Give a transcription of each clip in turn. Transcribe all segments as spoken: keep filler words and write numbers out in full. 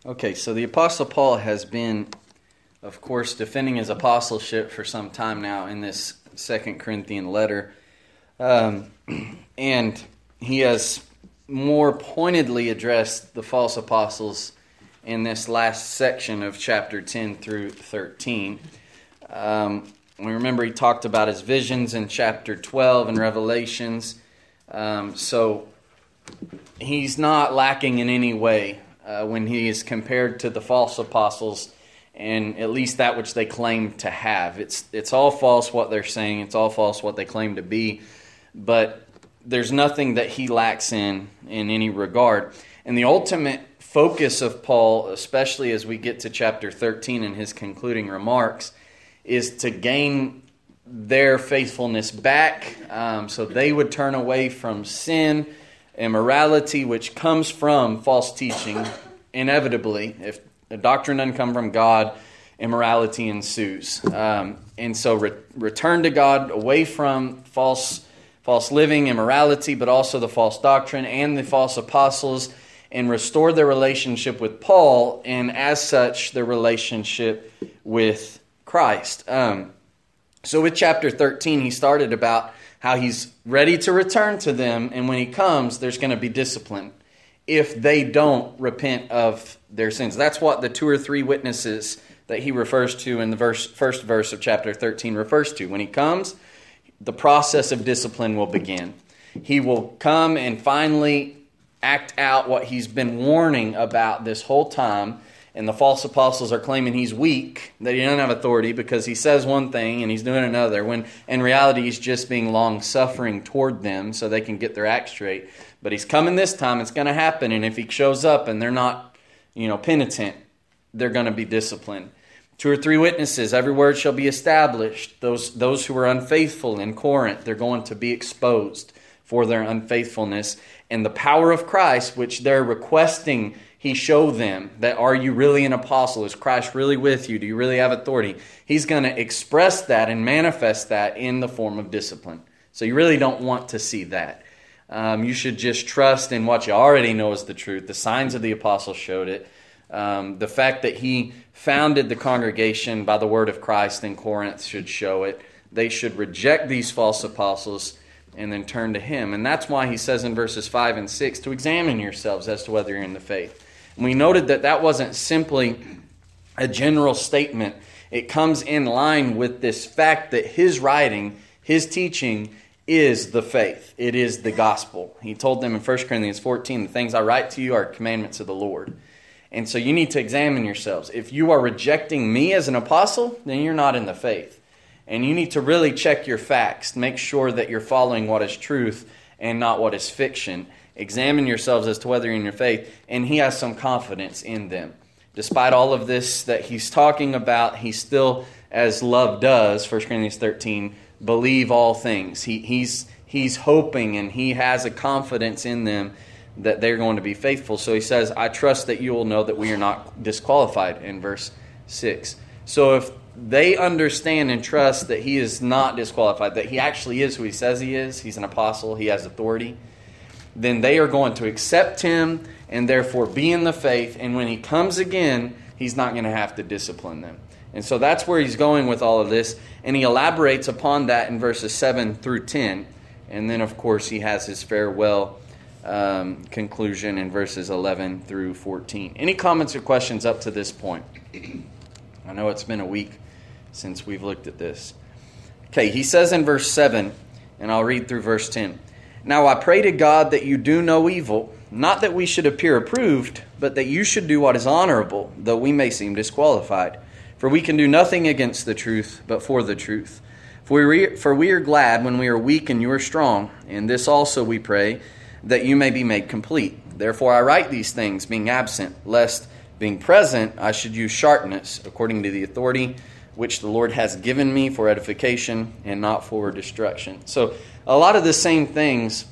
Okay, so the Apostle Paul has been, of course, defending his apostleship for some time now in this Second Corinthian letter. Um, and he has more pointedly addressed the false apostles in this last section of chapter ten through thirteen. Um, we remember he talked about his visions in chapter twelve and Revelations. Um, so he's not lacking in any way uh, when he is compared to the false apostles, and at least that which they claim to have. It's it's all false what they're saying. It's all false what they claim to be. But there's nothing that he lacks in in any regard. And the ultimate focus of Paul, especially as we get to chapter thirteen in his concluding remarks, is to gain their faithfulness back, um, so they would turn away from sin, immorality, which comes from false teaching. Inevitably, if a doctrine doesn't come from God, immorality ensues. Um, and so re- return to God, away from false false living, immorality, but also the false doctrine and the false apostles, and restore their relationship with Paul, and as such, their relationship with Christ. Um, so with chapter thirteen, he started about how he's ready to return to them, and when he comes, there's going to be discipline if they don't repent of their sins. That's what the two or three witnesses that he refers to in the verse, first verse of chapter thirteen refers to. When he comes, the process of discipline will begin. He will come and finally act out what he's been warning about this whole time. And the false apostles are claiming he's weak, that he doesn't have authority because he says one thing and he's doing another, when in reality he's just being long-suffering toward them so they can get their act straight. But he's coming this time, it's going to happen, and if he shows up and they're not, you know, penitent, they're going to be disciplined. Two or three witnesses, every word shall be established. Those, those who are unfaithful in Corinth, they're going to be exposed for their unfaithfulness. And the power of Christ, which they're requesting he show them, that are you really an apostle? Is Christ really with you? Do you really have authority? He's going to express that and manifest that in the form of discipline. So you really don't want to see that. Um, you should just trust in what you already know is the truth. The signs of the apostle showed it. Um, the fact that he founded the congregation by the word of Christ in Corinth should show it. They should reject these false apostles and then turn to him. And that's why he says in verses five and six to examine yourselves as to whether you're in the faith. And we noted that that wasn't simply a general statement. It comes in line with this fact that his writing, his teaching, is the faith. It is the gospel. He told them in First Corinthians fourteen, the things I write to you are commandments of the Lord. And so you need to examine yourselves. If you are rejecting me as an apostle, then you're not in the faith. And you need to really check your facts. Make sure that you're following what is truth and not what is fiction. Examine yourselves as to whether you're in your faith. And he has some confidence in them. Despite all of this that he's talking about, he still, as love does, First Corinthians thirteen, believe all things. He, he's, he's hoping and he has a confidence in them that they're going to be faithful. So he says, I trust that you will know that we are not disqualified in verse six. So if they understand and trust that he is not disqualified, that he actually is who he says he is, he's an apostle, he has authority, then they are going to accept him and therefore be in the faith. And when he comes again, he's not going to have to discipline them. And so that's where he's going with all of this. And he elaborates upon that in verses seven through ten. And then, of course, he has his farewell um, conclusion in verses eleven through fourteen. Any comments or questions up to this point? I know it's been a week since we've looked at this. Okay, he says in verse seven, and I'll read through verse ten. Now I pray to God that you do no evil, not that we should appear approved, but that you should do what is honorable, though we may seem disqualified. For we can do nothing against the truth, but for the truth. For we, for we are glad when we are weak and you are strong, and this also we pray, that you may be made complete. Therefore I write these things, being absent, lest, being present, I should use sharpness, according to the authority which the Lord has given me for edification and not for destruction. So a lot of the same things,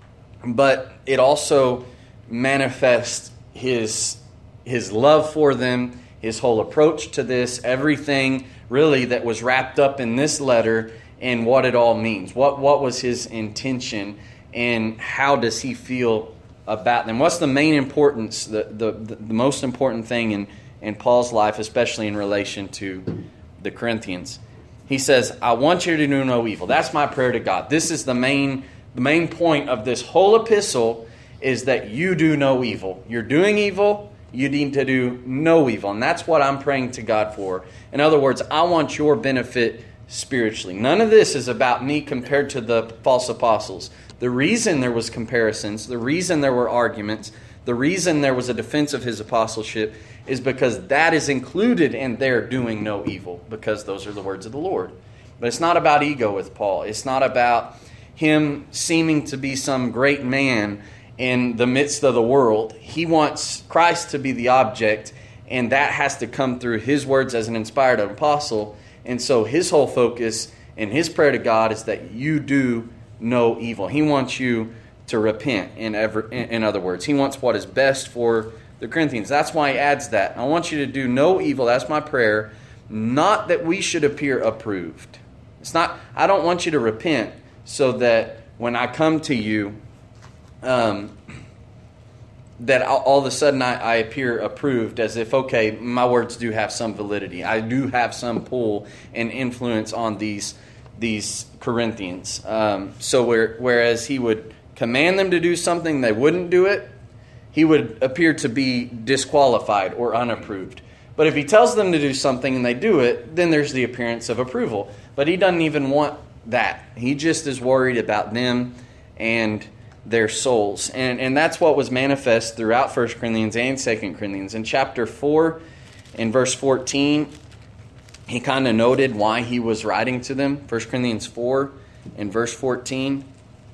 but it also manifests his, his love for them, his whole approach to this, everything really that was wrapped up in this letter and what it all means. What, what was his intention and how does he feel about them. What's the main importance, the, the, the most important thing in, in Paul's life, especially in relation to the Corinthians? He says, I want you to do no evil. That's my prayer to God. This is the main, the main point of this whole epistle, is that you do no evil. You're doing evil, you need to do no evil. And that's what I'm praying to God for. In other words, I want your benefit spiritually. None of this is about me compared to the false apostles. The reason there was comparisons, the reason there were arguments, the reason there was a defense of his apostleship is because that is included in their doing no evil, because those are the words of the Lord. But it's not about ego with Paul. It's not about him seeming to be some great man in the midst of the world. He wants Christ to be the object, and that has to come through his words as an inspired apostle. And so his whole focus and his prayer to God is that you do no evil. He wants you to repent, in, ever, in other words. He wants what is best for the Corinthians. That's why he adds that. I want you to do no evil. That's my prayer. Not that we should appear approved. It's not, I don't want you to repent so that when I come to you, um, that all of a sudden I, I appear approved, as if, okay, my words do have some validity. I do have some pull and influence on these these Corinthians. Um, so where, whereas he would command them to do something, they wouldn't do it, he would appear to be disqualified or unapproved. But if he tells them to do something and they do it, then there's the appearance of approval. But he doesn't even want that. He just is worried about them and their souls. And, and that's what was manifest throughout First Corinthians and Second Corinthians. In chapter four, in verse fourteen, he kind of noted why he was writing to them. First Corinthians four, in verse fourteen.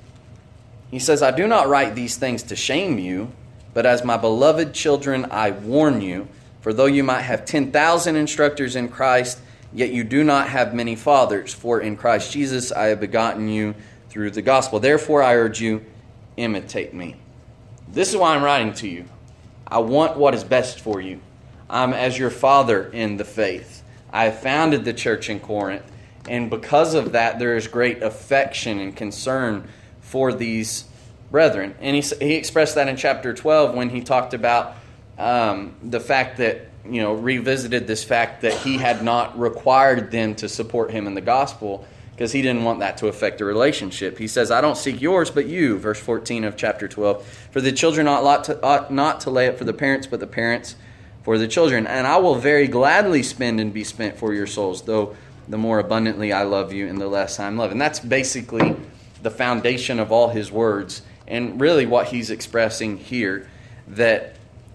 He says, I do not write these things to shame you, but as my beloved children I warn you, for though you might have ten thousand instructors in Christ, yet you do not have many fathers. For in Christ Jesus I have begotten you through the gospel. Therefore I urge you, imitate me. This is why I'm writing to you. I want what is best for you. I'm as your father in the faith. I founded the church in Corinth, and because of that there is great affection and concern for these brethren. And he, he expressed that in chapter twelve when he talked about um, the fact that, you know, revisited this fact that he had not required them to support him in the gospel, because he didn't want that to affect the relationship. He says, I don't seek yours, but you, verse fourteen of chapter twelve. For the children ought, to, ought not to lay up for the parents, but the parents for the children. And I will very gladly spend and be spent for your souls, though the more abundantly I love you and the less I'm loved. And that's basically the foundation of all his words, and really what he's expressing here, that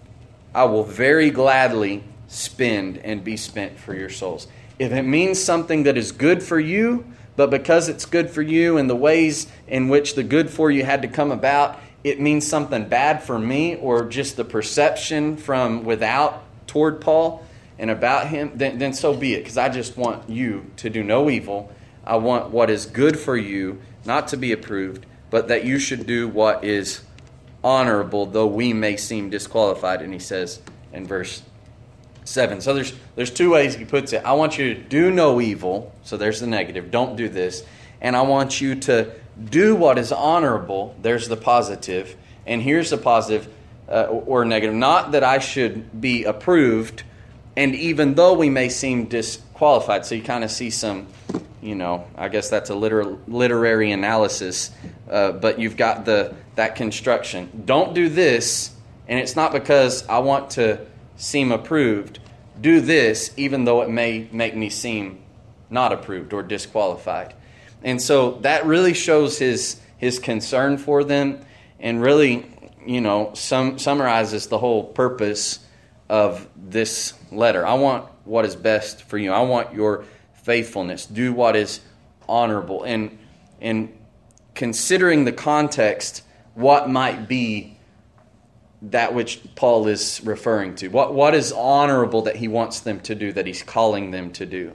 I will very gladly spend and be spent for your souls. If it means something that is good for you, but because it's good for you and the ways in which the good for you had to come about, it means something bad for me, or just the perception from without toward Paul and about him, then, then so be it. Because I just want you to do no evil. I want what is good for you, not to be approved, but that you should do what is honorable, though we may seem disqualified. And he says in verse seven. So there's there's two ways he puts it. I want you to do no evil. So there's the negative. Don't do this. And I want you to do what is honorable. There's the positive. And here's the positive uh, or negative. Not that I should be approved, and even though we may seem disqualified. So you kind of see some, you know, I guess that's a liter- literary analysis. Uh, but you've got the that construction. Don't do this, and it's not because I want to seem approved. Do this, even though it may make me seem not approved or disqualified. And so that really shows his his concern for them, and really, you know, sum, summarizes the whole purpose of this letter. I want what is best for you. I want your faithfulness. Do what is honorable. And and considering the context, what might be that which Paul is referring to? What what is honorable that he wants them to do, that he's calling them to do?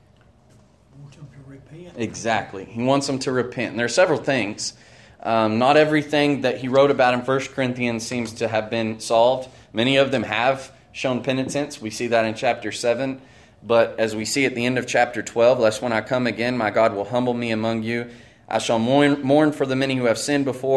Exactly. He wants them to repent. And there are several things. Um, not everything that he wrote about in First Corinthians seems to have been solved. Many of them have shown penitence. We see that in chapter seven. But as we see at the end of chapter twelve, lest when I come again, my God will humble me among you. I shall mourn, mourn for the many who have sinned before,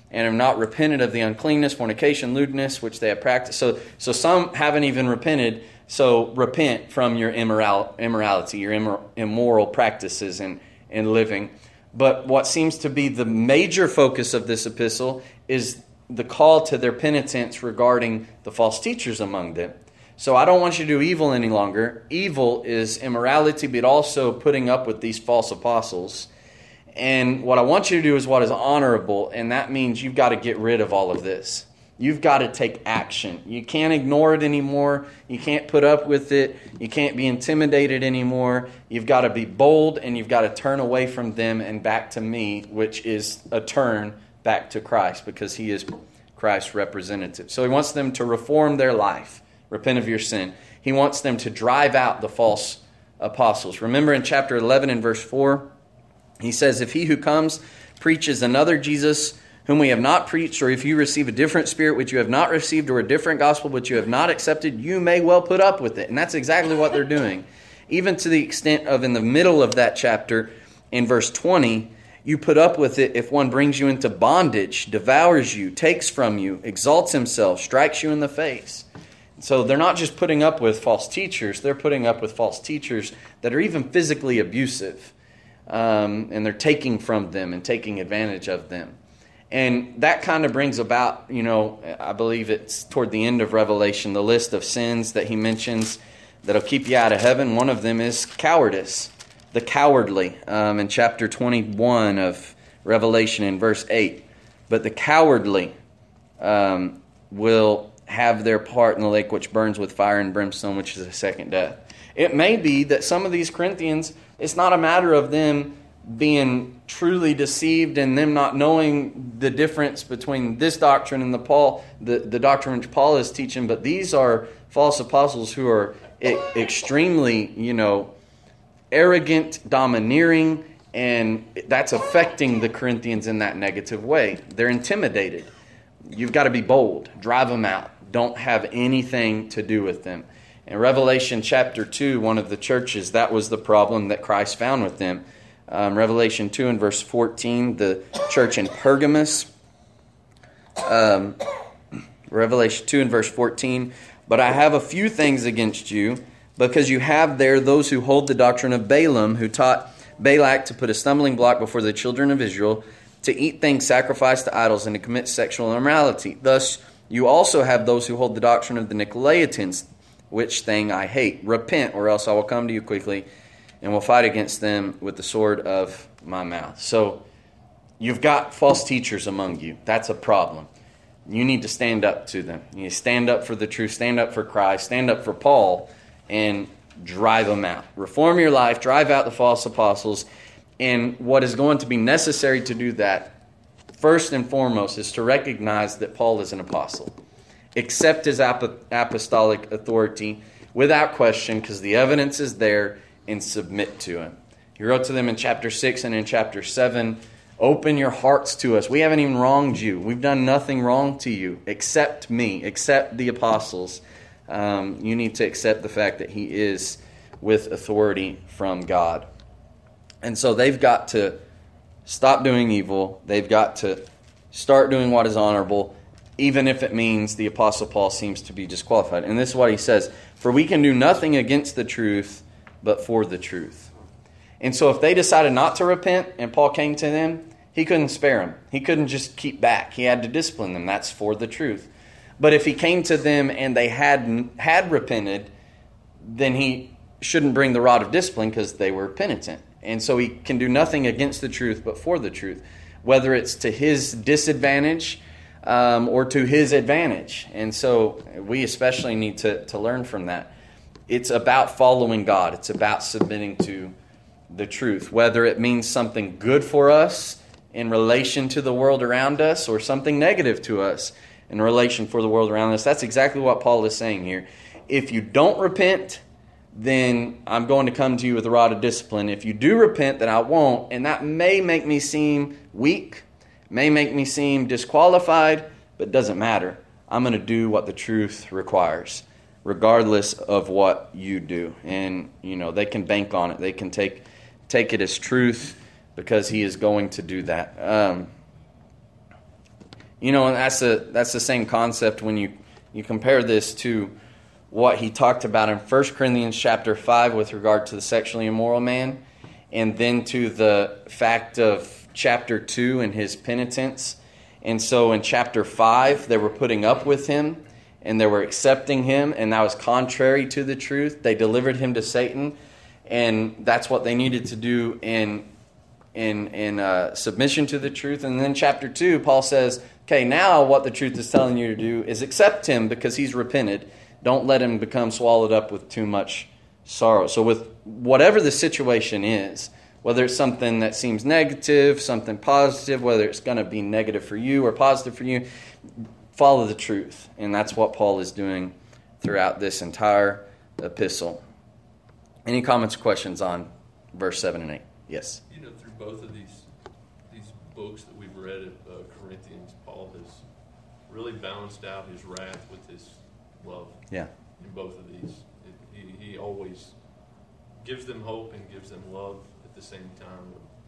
and have not repented of the uncleanness, fornication, lewdness, which they have practiced. So, so some haven't even repented. So repent from your immoral, immorality, your immor, immoral practices and, and living. But what seems to be the major focus of this epistle is the call to their penitence regarding the false teachers among them. So I don't want you to do evil any longer. Evil is immorality, but also putting up with these false apostles. And what I want you to do is what is honorable, and that means you've got to get rid of all of this. You've got to take action. You can't ignore it anymore. You can't put up with it. You can't be intimidated anymore. You've got to be bold, and you've got to turn away from them and back to me, which is a turn back to Christ, because he is Christ's representative. So he wants them to reform their life. Repent of your sin. He wants them to drive out the false apostles. Remember in chapter eleven and verse four, he says, if he who comes preaches another Jesus whom we have not preached, or if you receive a different spirit which you have not received, or a different gospel which you have not accepted, you may well put up with it. And that's exactly what they're doing. Even to the extent of in the middle of that chapter, in verse twenty, you put up with it if one brings you into bondage, devours you, takes from you, exalts himself, strikes you in the face. So they're not just putting up with false teachers, they're putting up with false teachers that are even physically abusive. Um, and they're taking from them and taking advantage of them. And that kind of brings about, you know, I believe it's toward the end of Revelation, the list of sins that he mentions that'll keep you out of heaven. One of them is cowardice, the cowardly, um, in chapter twenty-one of Revelation in verse eight. But the cowardly um, will have their part in the lake which burns with fire and brimstone, which is a second death. It may be that some of these Corinthians, it's not a matter of them being truly deceived and them not knowing the difference between this doctrine and the Paul, the, the doctrine which Paul is teaching, but these are false apostles who are e- extremely, you know, arrogant, domineering, and that's affecting the Corinthians in that negative way. They're intimidated. You've got to be bold. Drive them out. Don't have anything to do with them. In Revelation chapter two, one of the churches, that was the problem that Christ found with them. Um, Revelation two and verse fourteen, the church in Pergamos. Um, Revelation two and verse fourteen, but I have a few things against you, because you have there those who hold the doctrine of Balaam, who taught Balak to put a stumbling block before the children of Israel, to eat things sacrificed to idols, and to commit sexual immorality. Thus, you also have those who hold the doctrine of the Nicolaitans, which thing I hate. Repent, or else I will come to you quickly, and will fight against them with the sword of my mouth. So, you've got false teachers among you. That's a problem. You need to stand up to them. You need to stand up for the truth, stand up for Christ, stand up for Paul, and drive them out. Reform your life, drive out the false apostles. And what is going to be necessary to do that, first and foremost, is to recognize that Paul is an apostle. Accept his ap- apostolic authority without question, because the evidence is there, and submit to him. He wrote to them in chapter six and in chapter seven, open your hearts to us. We haven't even wronged you. We've done nothing wrong to you. Accept me. Accept the apostles. Um, you need to accept the fact that he is with authority from God. And so they've got to stop doing evil. They've got to start doing what is honorable, even if it means the Apostle Paul seems to be disqualified. And this is what he says, for we can do nothing against the truth, but for the truth. And so if they decided not to repent and Paul came to them, he couldn't spare them. He couldn't just keep back. He had to discipline them. That's for the truth. But if he came to them and they had had repented, then he shouldn't bring the rod of discipline, because they were penitent. And so he can do nothing against the truth, but for the truth, whether it's to his disadvantage um, or to his advantage. And so we especially need to, to learn from that. It's about following God. It's about submitting to the truth, whether it means something good for us in relation to the world around us, or something negative to us in relation for the world around us. That's exactly what Paul is saying here. If you don't repent, then I'm going to come to you with a rod of discipline. If you do repent, then I won't. And that may make me seem weak, may make me seem disqualified, but it doesn't matter. I'm going to do what the truth requires, regardless of what you do. And, you know, they can bank on it. They can take take it as truth, because he is going to do that. Um, You know, and that's a that's the same concept when you, you compare this to what he talked about in First Corinthians chapter five with regard to the sexually immoral man, and then to the fact of chapter two and his penitence. And so in chapter five, they were putting up with him, and they were accepting him, and that was contrary to the truth. They delivered him to Satan, and that's what they needed to do in in in uh, submission to the truth. And then chapter two, Paul says, okay, now what the truth is telling you to do is accept him because he's repented. Don't let him become swallowed up with too much sorrow. So with whatever the situation is, whether it's something that seems negative, something positive, whether it's going to be negative for you or positive for you, follow the truth. And that's what Paul is doing throughout this entire epistle. Any comments or questions on verse seven and eight? Yes? You know, through both of these these books that we've read of uh, Corinthians, Paul has really balanced out his wrath with his love. Yeah. In both of these. It, he, he always gives them hope and gives them love at the same time,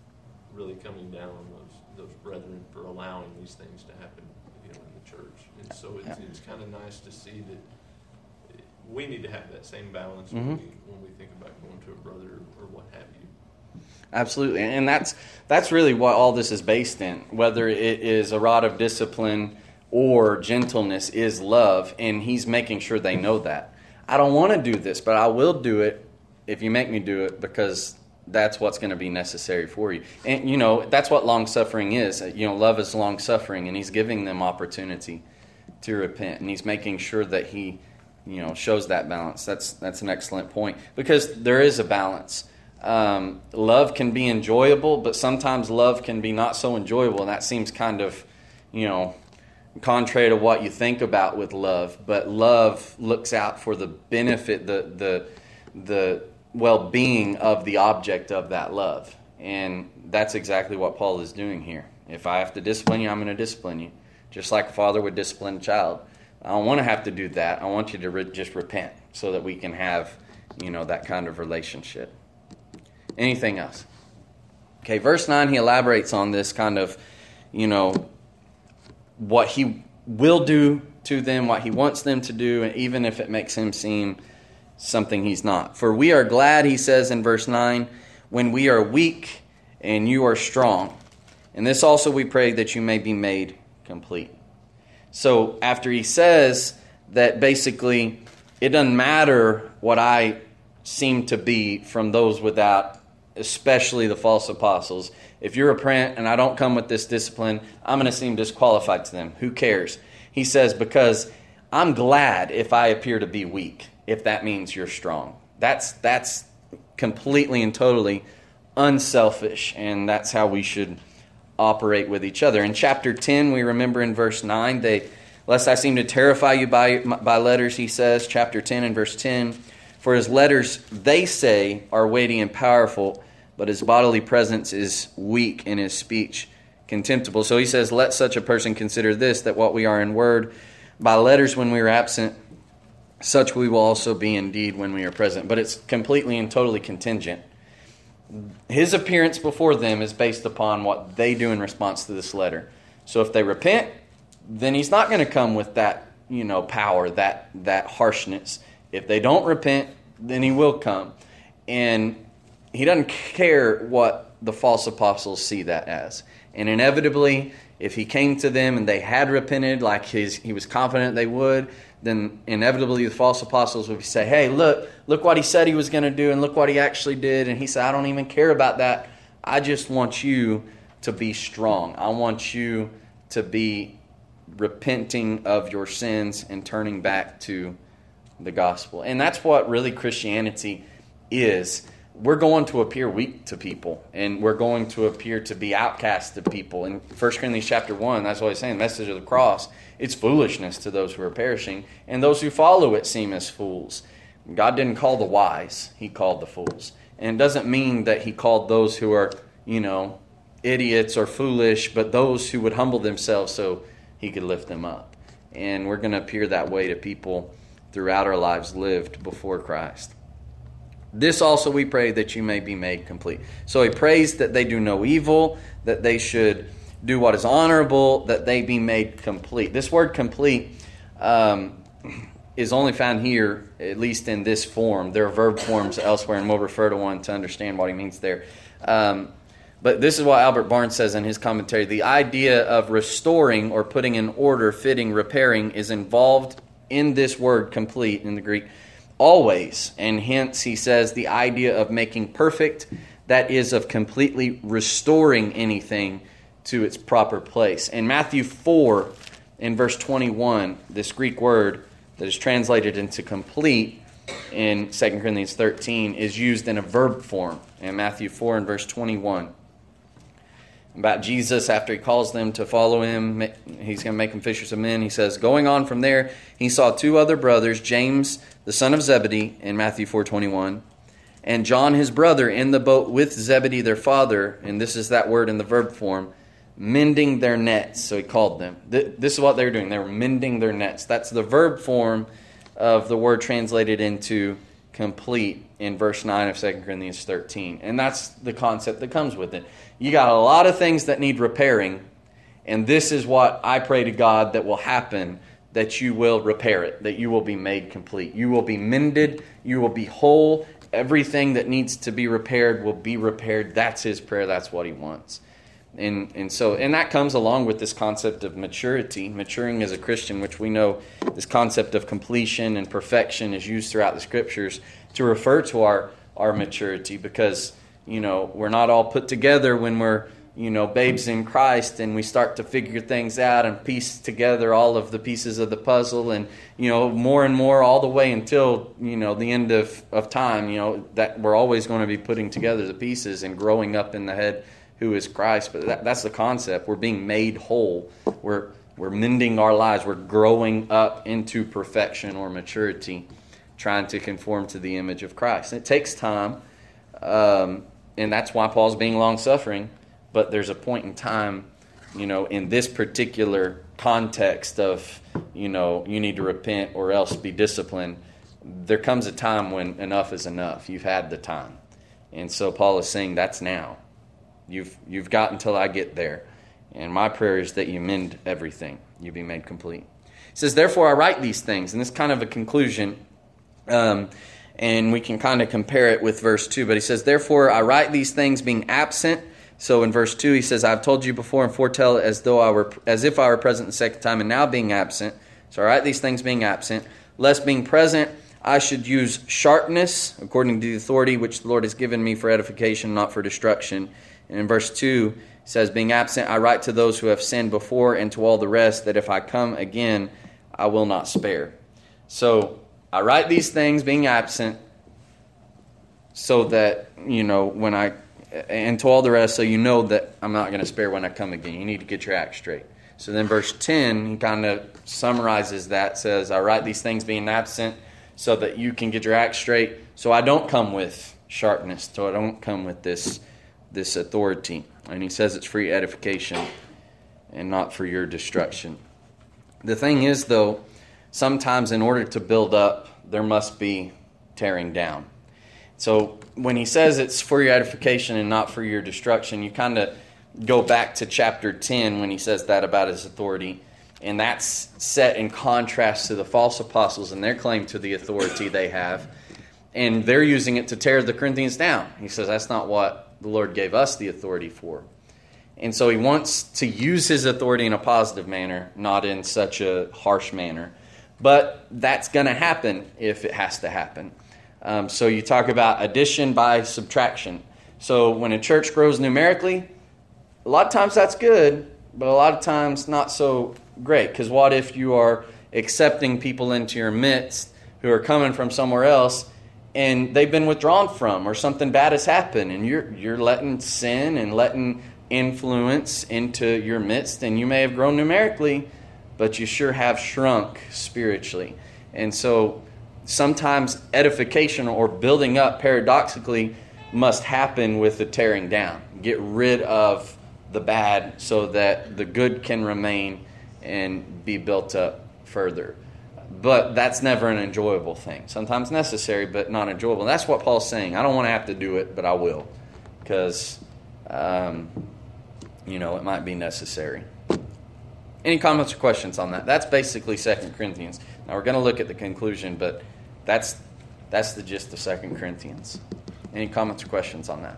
of really coming down on those those brethren for allowing these things to happen, you know, in the church. And so it's, Yeah. it's kind of nice to see that we need to have that same balance Mm-hmm. when, we, when we think about going to a brother or what have you. Absolutely. And that's that's really what all this is based in. Whether it is a rod of discipline or gentleness is love, and he's making sure they know that. I don't want to do this, but I will do it if you make me do it, because that's what's going to be necessary for you. And, you know, that's what long-suffering is. You know, love is long-suffering, and he's giving them opportunity to repent, and he's making sure that he, you know, shows that balance. That's that's an excellent point, because there is a balance. Um, love can be enjoyable, but sometimes love can be not so enjoyable, and that seems kind of, you know, contrary to what you think about with love. But love looks out for the benefit, the the the well-being of the object of that love, and that's exactly what Paul is doing here. If I have to discipline you, I'm going to discipline you, just like a father would discipline a child. I don't want to have to do that. I want you to re- just repent, so that we can have, you know, that kind of relationship. Anything else? Okay, verse nine, he elaborates on this kind of, you know, what he will do to them, what he wants them to do, and even if it makes him seem something he's not. For we are glad, he says in verse nine, when we are weak and you are strong. And this also we pray that you may be made complete. So after he says that basically it doesn't matter what I seem to be from those without, especially the false apostles. If you're a print and I don't come with this discipline, I'm going to seem disqualified to them. Who cares? He says, because I'm glad if I appear to be weak, if that means you're strong. That's that's completely and totally unselfish, and that's how we should operate with each other. In chapter ten, we remember in verse nine, they, lest I seem to terrify you by, by letters, he says, chapter ten and verse ten, for his letters, they say, are weighty and powerful, but his bodily presence is weak and his speech contemptible. So he says, let such a person consider this, that what we are in word by letters when we are absent, such we will also be indeed when we are present. But it's completely and totally contingent. His appearance before them is based upon what they do in response to this letter. So if they repent, then he's not going to come with that, you know, power, that that harshness. If they don't repent, then he will come. And he doesn't care what the false apostles see that as. And inevitably, if he came to them and they had repented like his, he was confident they would, then inevitably the false apostles would say, hey, look, look what he said he was going to do and look what he actually did. And he said, I don't even care about that. I just want you to be strong. I want you to be repenting of your sins and turning back to the gospel. And that's what really Christianity is. We're going to appear weak to people, and we're going to appear to be outcast to people. In First Corinthians chapter one, that's what he's saying, the message of the cross, it's foolishness to those who are perishing, and those who follow it seem as fools. God didn't call the wise, he called the fools. And it doesn't mean that he called those who are, you know, idiots or foolish, but those who would humble themselves so he could lift them up. And we're going to appear that way to people throughout our lives lived before Christ. This also we pray that you may be made complete. So he prays that they do no evil, that they should do what is honorable, that they be made complete. This word complete um, is only found here, at least in this form. There are verb forms elsewhere, and we'll refer to one to understand what he means there. Um, but this is what Albert Barnes says in his commentary. The idea of restoring or putting in order, fitting, repairing is involved in this word complete in the Greek always. And hence, he says, the idea of making perfect, that is, of completely restoring anything to its proper place. In Matthew four, in verse twenty-one, this Greek word that is translated into complete in Second Corinthians thirteen is used in a verb form in Matthew four and verse twenty-one. About Jesus, after he calls them to follow him, he's going to make them fishers of men. He says, going on from there, he saw two other brothers, James, the son of Zebedee, in Matthew four twenty-one, and John, his brother, in the boat with Zebedee, their father, and this is that word in the verb form, mending their nets. So he called them. This is what they were doing. They were mending their nets. That's the verb form of the word translated into complete in verse nine of Second Corinthians thirteen. And that's the concept that comes with it. You got a lot of things that need repairing, and this is what I pray to God that will happen, that you will repair it, that you will be made complete. You will be mended. You will be whole. Everything that needs to be repaired will be repaired. That's his prayer. That's what he wants. And and so and that comes along with this concept of maturity, maturing as a Christian, which we know this concept of completion and perfection is used throughout the Scriptures to refer to our, our maturity, because, you know, we're not all put together when we're, you know, babes in Christ and we start to figure things out and piece together all of the pieces of the puzzle, and, you know, more and more all the way until, you know, the end of, of time, you know, that we're always going to be putting together the pieces and growing up in the head who is Christ. But that, that's the concept. We're being made whole. We're we're mending our lives. We're growing up into perfection or maturity, trying to conform to the image of Christ. And it takes time, um, and that's why Paul's being long-suffering. But there's a point in time, you know, in this particular context of, you know, you need to repent or else be disciplined. There comes a time when enough is enough. You've had the time. And so Paul is saying that's now. You've you've got until I get there. And my prayer is that you mend everything. You be made complete. He says, therefore I write these things. And this is kind of a conclusion. Um, and we can kind of compare it with verse two. But he says, therefore I write these things being absent. So in verse two he says, I've told you before and foretell as though I were as if I were present the second time, and now being absent. So I write these things being absent, lest being present I should use sharpness according to the authority which the Lord has given me for edification, not for destruction. And in verse two, it says, being absent, I write to those who have sinned before and to all the rest, that if I come again, I will not spare. So I write these things being absent so that, you know, when I, and to all the rest, so you know that I'm not going to spare when I come again. You need to get your act straight. So then verse ten, he kind of summarizes that, says, I write these things being absent so that you can get your act straight, so I don't come with sharpness, so I don't come with this this authority. And he says it's for your edification and not for your destruction. The thing is, though, sometimes in order to build up, there must be tearing down. So when he says it's for your edification and not for your destruction, you kind of go back to chapter ten when he says that about his authority. And that's set in contrast to the false apostles and their claim to the authority they have. And they're using it to tear the Corinthians down. He says that's not what the Lord gave us the authority for. And so he wants to use his authority in a positive manner, not in such a harsh manner. But that's going to happen if it has to happen. Um, so you talk about addition by subtraction. So when a church grows numerically, a lot of times that's good, but a lot of times not so great. Because what if you are accepting people into your midst who are coming from somewhere else, and they've been withdrawn from, or something bad has happened, and you're you're letting sin and letting influence into your midst, and you may have grown numerically, but you sure have shrunk spiritually. And so sometimes edification or building up, paradoxically, must happen with the tearing down. Get rid of the bad so that the good can remain and be built up further. But that's never an enjoyable thing. Sometimes necessary, but not enjoyable. And that's what Paul's saying. I don't want to have to do it, but I will. Because um, you know, it might be necessary. Any comments or questions on that? That's basically Second Corinthians. Now we're going to look at the conclusion, but that's that's the gist of Second Corinthians. Any comments or questions on that?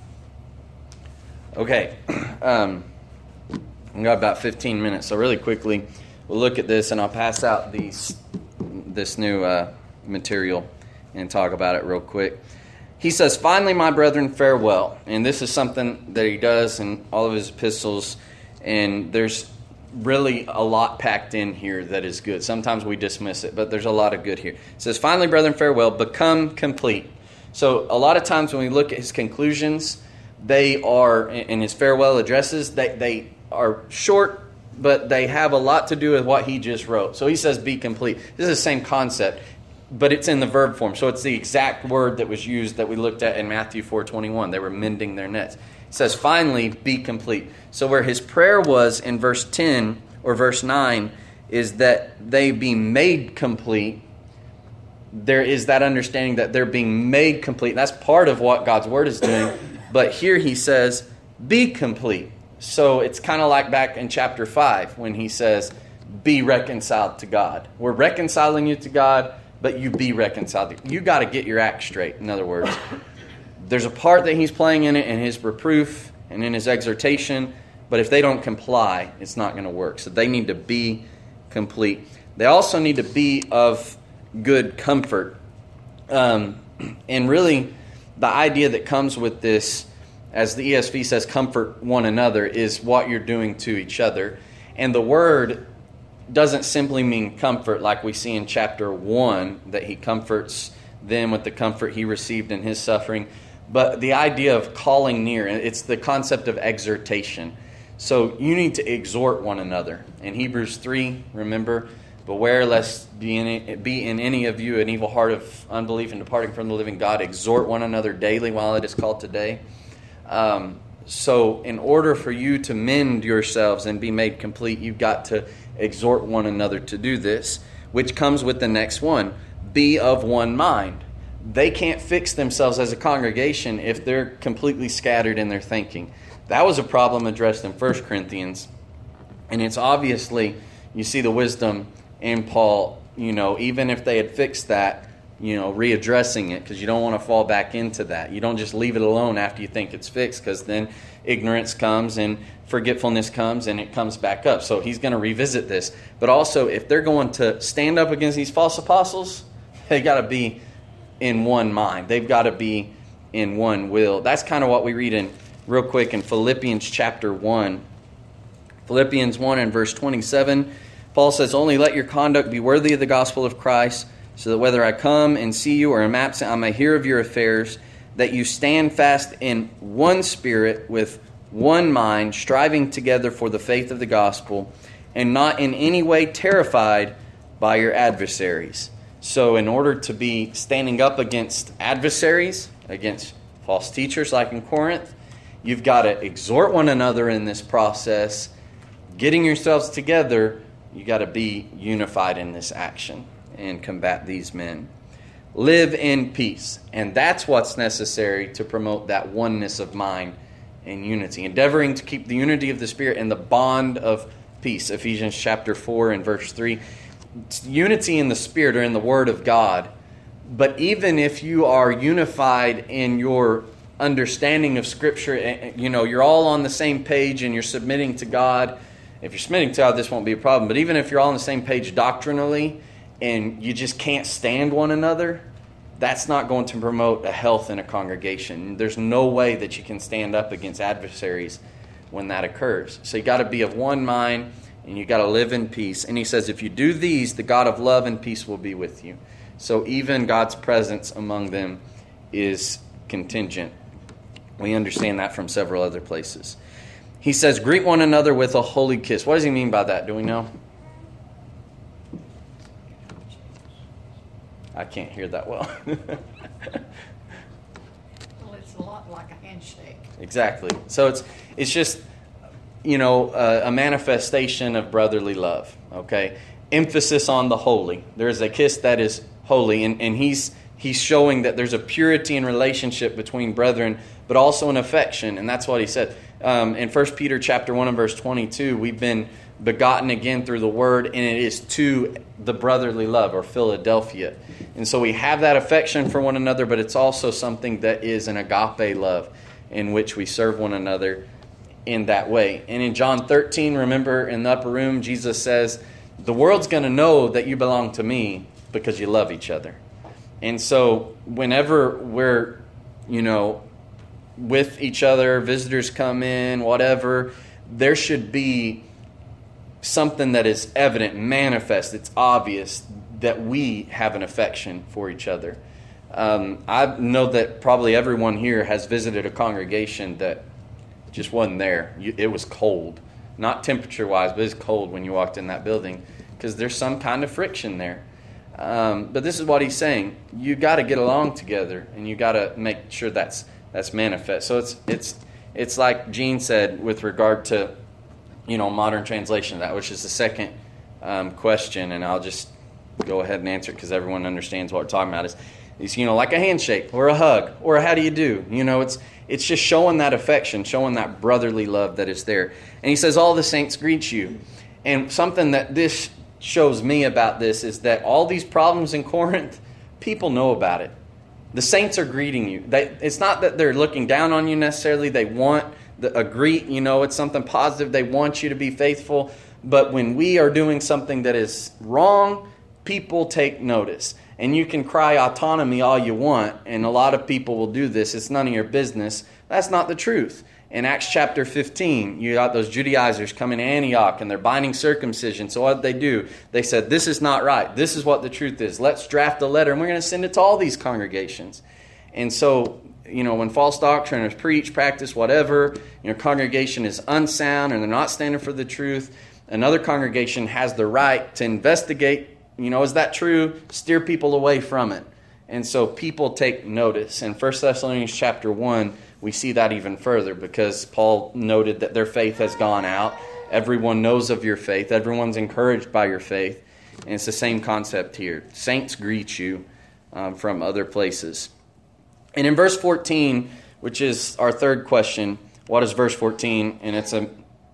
Okay. Um, we've got about fifteen minutes, so really quickly we'll look at this, and I'll pass out these this new uh, material and talk about it real quick. He says, "Finally, my brethren, farewell." And this is something that he does in all of his epistles, and there's really a lot packed in here that is good. Sometimes we dismiss it, but there's a lot of good here. It says, "Finally, brethren, farewell, become complete." So a lot of times when we look at his conclusions, they are, in his farewell addresses, they, they are short, but they have a lot to do with what he just wrote. So he says, be complete. This is the same concept, but it's in the verb form. So it's the exact word that was used that we looked at in Matthew four twenty-one. They were mending their nets. It says, finally, be complete. So where his prayer was in verse ten or verse nine is that they be made complete. There is that understanding that they're being made complete. That's part of what God's Word is doing. But here he says, be complete. So it's kind of like back in chapter five when he says, be reconciled to God. We're reconciling you to God, but you be reconciled. You got to get your act straight, in other words. There's a part that he's playing in it in his reproof and in his exhortation, but if they don't comply, it's not going to work. So they need to be complete. They also need to be of good comfort. Um, and really, the idea that comes with this, as the E S V says, comfort one another, is what you're doing to each other. And the word doesn't simply mean comfort like we see in chapter one, that he comforts them with the comfort he received in his suffering. But the idea of calling near, it's the concept of exhortation. So you need to exhort one another. In Hebrews three, remember, beware lest be in, be in any of you an evil heart of unbelief and departing from the living God. Exhort one another daily while it is called today. Um, so in order for you to mend yourselves and be made complete, you've got to exhort one another to do this, which comes with the next one. Be of one mind. They can't fix themselves as a congregation if they're completely scattered in their thinking. That was a problem addressed in First Corinthians. And it's obviously, you see the wisdom in Paul, you know, even if they had fixed that, you know, readdressing it, because you don't want to fall back into that. You don't just leave it alone after you think it's fixed, because then ignorance comes and forgetfulness comes and it comes back up. So he's going to revisit this. But also, if they're going to stand up against these false apostles, they got to be in one mind. They've got to be in one will. That's kind of what we read in, real quick, in Philippians chapter one. Philippians one and verse twenty-seven. Paul says, only let your conduct be worthy of the gospel of Christ, so that whether I come and see you or am absent, I may hear of your affairs, that you stand fast in one spirit with one mind, striving together for the faith of the gospel, and not in any way terrified by your adversaries. So in order to be standing up against adversaries, against false teachers like in Corinth, you've got to exhort one another in this process. Getting yourselves together, you got to be unified in this action and combat these men. Live in peace. And that's what's necessary to promote that oneness of mind and unity. Endeavoring to keep the unity of the Spirit and the bond of peace. Ephesians chapter four and verse three. Unity in the Spirit or in the Word of God. But even if you are unified in your understanding of Scripture, you know, you're all on the same page and you're submitting to God. If you're submitting to God, this won't be a problem. But even if you're all on the same page doctrinally and you just can't stand one another, that's not going to promote a health in a congregation. There's no way that you can stand up against adversaries when that occurs. So you got to be of one mind and you got to live in peace. And he says, if you do these, the God of love and peace will be with you. So even God's presence among them is contingent. We understand that from several other places. He says, greet one another with a holy kiss. What does he mean by that? Do we know? I can't hear that well. Well, it's a lot like a handshake. Exactly. So it's it's just, you know, uh, a manifestation of brotherly love. Okay? Emphasis on the holy. There is a kiss that is holy, and, and he's he's showing that there's a purity in relationship between brethren, but also an affection. And that's what he said. Um, in First Peter chapter one and verse twenty-two, we've been begotten again through the word, and it is to the brotherly love, or Philadelphia. And so we have that affection for one another, but it's also something that is an agape love in which we serve one another in that way. And in John thirteen, remember in the upper room, Jesus says, the world's going to know that you belong to me because you love each other. And so whenever we're, you know, with each other, visitors come in, whatever, there should be something that is evident, manifest, it's obvious that we have an affection for each other. Um, I know that probably everyone here has visited a congregation that just wasn't there. You, it was cold. Not temperature-wise, but it's cold when you walked in that building because there's some kind of friction there. Um, but this is what he's saying. You got to get along together, and you got to make sure that's that's manifest. So it's it's it's like Gene said with regard to, you know, modern translation of that, which is the second um, question, and I'll just go ahead and answer it because everyone understands what we're talking about. Is is you know like a handshake or a hug or a how do you do? You know, it's it's just showing that affection, showing that brotherly love that is there. And he says, all the saints greet you. And something that this shows me about this is that all these problems in Corinth, people know about it. The saints are greeting you. They, it's not that they're looking down on you necessarily. They want the, a greet, you know, it's something positive. They want you to be faithful. But when we are doing something that is wrong, people take notice. And you can cry autonomy all you want, and a lot of people will do this. It's none of your business. That's not the truth. In Acts chapter fifteen, you got those Judaizers coming to Antioch, and they're binding circumcision. So what did they do? They said, this is not right. This is what the truth is. Let's draft a letter, and we're going to send it to all these congregations. And so, you know, when false doctrine is preached, practiced, whatever, your congregation is unsound, and they're not standing for the truth, another congregation has the right to investigate. You know, is that true? Steer people away from it. And so people take notice. In First Thessalonians chapter one, we see that even further because Paul noted that their faith has gone out. Everyone knows of your faith. Everyone's encouraged by your faith. And it's the same concept here. Saints greet you um, from other places. And in verse fourteen, which is our third question, what is verse fourteen? And it's a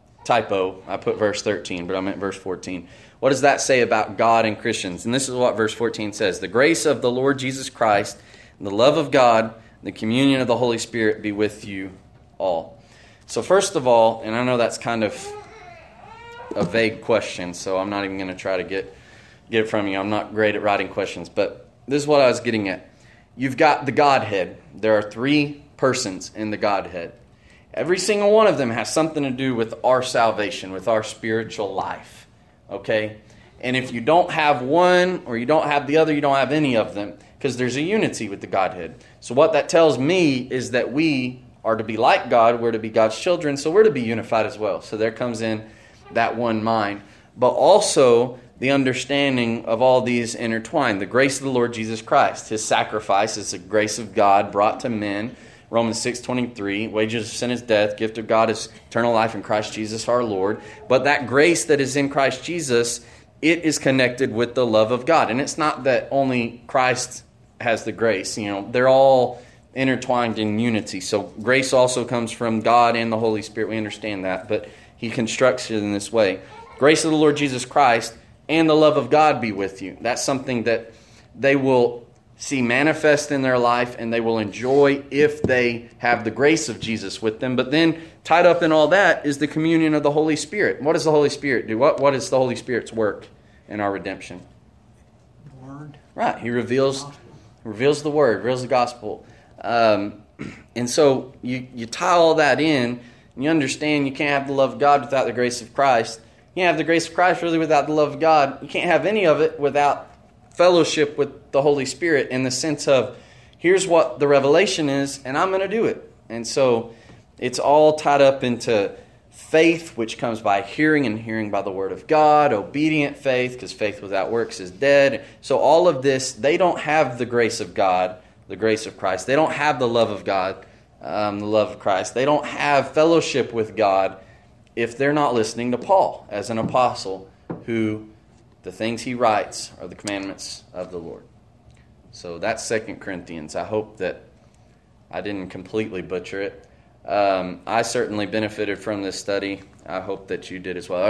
typo. I put verse thirteen, but I meant verse fourteen. What does that say about God and Christians? And this is what verse fourteen says. The grace of the Lord Jesus Christ, and the love of God, the communion of the Holy Spirit be with you all. So first of all, and I know that's kind of a vague question, so I'm not even going to try to get, get it from you. I'm not great at writing questions, but this is what I was getting at. You've got the Godhead. There are three persons in the Godhead. Every single one of them has something to do with our salvation, with our spiritual life. Okay? And if you don't have one or you don't have the other, you don't have any of them because there's a unity with the Godhead. So what that tells me is that we are to be like God. We're to be God's children, so we're to be unified as well. So there comes in that one mind. But also the understanding of all these intertwined. The grace of the Lord Jesus Christ. His sacrifice is the grace of God brought to men. Romans six twenty-three, wages of sin is death, gift of God is eternal life in Christ Jesus our Lord. But that grace that is in Christ Jesus, it is connected with the love of God. And it's not that only Christ has the grace. You know, they're all intertwined in unity. So grace also comes from God and the Holy Spirit. We understand that, but he constructs it in this way. Grace of the Lord Jesus Christ and the love of God be with you. That's something that they will see manifest in their life, and they will enjoy if they have the grace of Jesus with them. But then tied up in all that is the communion of the Holy Spirit. What does the Holy Spirit do? What, what is the Holy Spirit's work in our redemption? The Word. Right. He reveals reveals the Word, reveals the gospel. Um, and so you, you tie all that in, and you understand you can't have the love of God without the grace of Christ. You can't have the grace of Christ really without the love of God. You can't have any of it without fellowship with the Holy Spirit in the sense of, here's what the revelation is, and I'm going to do it. And so it's all tied up into faith, which comes by hearing, and hearing by the Word of God, obedient faith, because faith without works is dead. So all of this, they don't have the grace of God, the grace of Christ. They don't have the love of God, um, the love of Christ. They don't have fellowship with God if they're not listening to Paul as an apostle who the things he writes are the commandments of the Lord. So that's Second Corinthians. I hope that I didn't completely butcher it. Um, I certainly benefited from this study. I hope that you did as well.